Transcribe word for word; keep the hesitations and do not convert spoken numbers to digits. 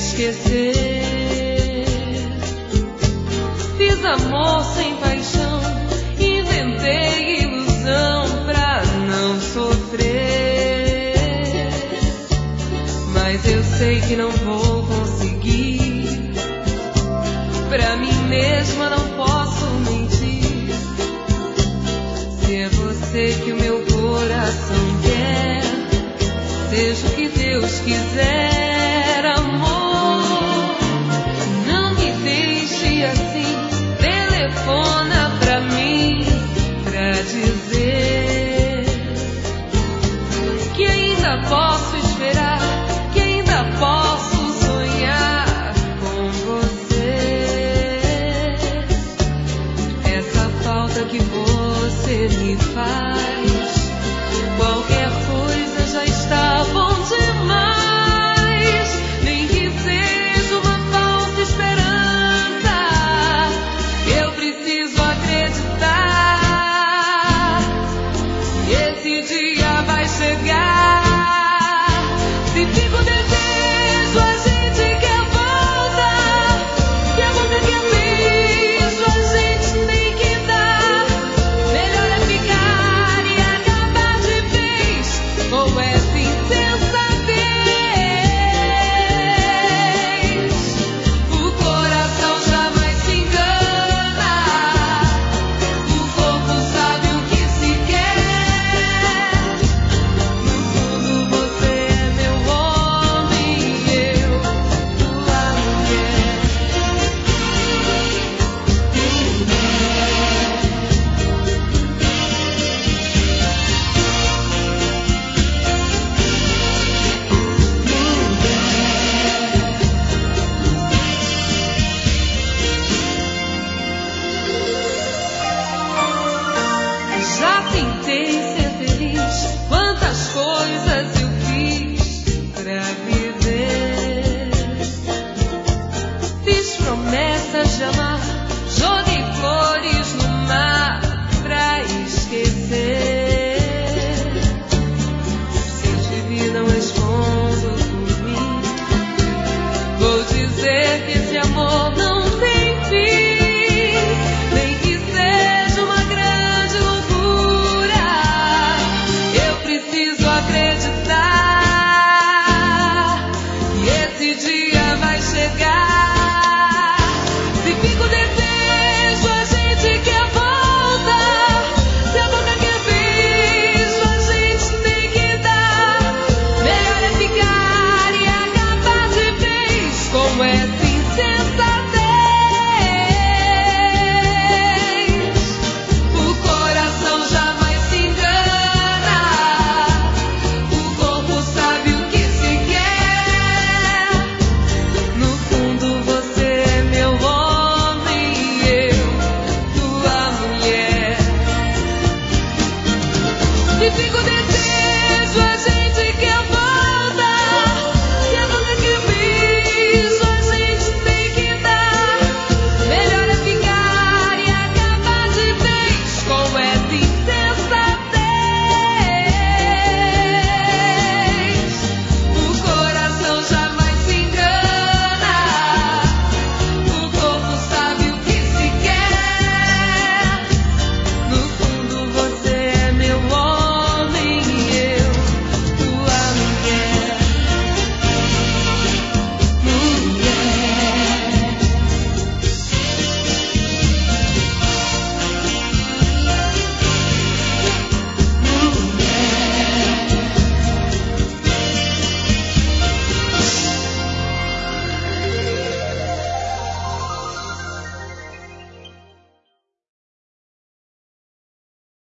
esquecer. Fiz amor sem paixão, inventei ilusão pra não sofrer. Mas eu sei que não vou conseguir. Pra mim mesma não posso mentir. Se é você que o meu coração quer, seja o que Deus quiser, amor. Não me deixe assim, telefona pra mim pra dizer que ainda posso esperar, que ainda posso sonhar com você. Essa falta que você me faz, qualquer coisa já está bom demais. Nem que seja uma falsa esperança, eu preciso acreditar que esse dia vai chegar. Se fica o desejo, a gente quer voltar. Que a boca que é beijo, a gente tem que dar. Melhor é ficar e acabar de vez com essa insensatez. O coração jamais se engana, o corpo sabe o que se quer. No fundo você é meu homem e eu tua mulher. Já tentei ser feliz, quantas coisas eu fiz pra viver. Fiz promessas de amar, joguei flores no mar pra esquecer. Se te vi, não respondo por mim. Vou dizer que esse amor não tem fim, nem que seja uma grande loucura. Eu preciso acreditar que esse dia vai chegar. Se fica o desejo, a gente quer voltar. Se a boca quer beijo, a gente tem que dar. Melhor é ficar e acabar de vez com essa